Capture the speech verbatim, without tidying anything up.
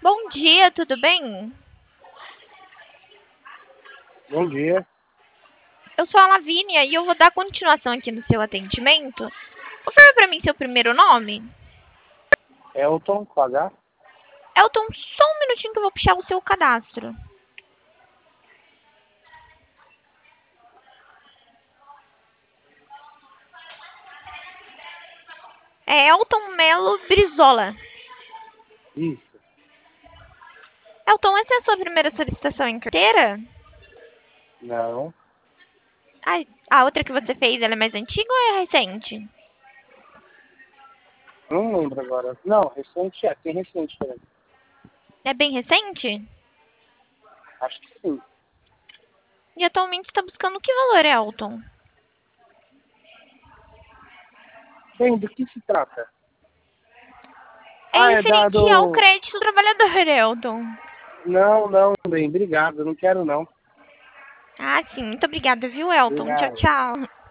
Bom dia, tudo bem? Bom dia. Eu sou a Lavínia e eu vou dar continuação aqui no seu atendimento. Confirma pra mim seu primeiro nome. Elton, com H. Elton, só um minutinho que eu vou puxar o seu cadastro. É Elton Melo Brizola. Isso. Elton, essa é a sua primeira solicitação em carteira? Não. Ai, a outra que você fez, ela é mais antiga ou é recente? Não lembro agora. Não, recente é. Tem recente também. É bem recente? Acho que sim. E atualmente está buscando que valor, Elton? Bem, do que se trata? É Ah, é referente ao dado... crédito do trabalhador, Elton. Não, não, bem. Obrigado. Não quero, não. Ah, sim. Muito obrigada, viu, Elton? Tchau, Obrigado. tchau.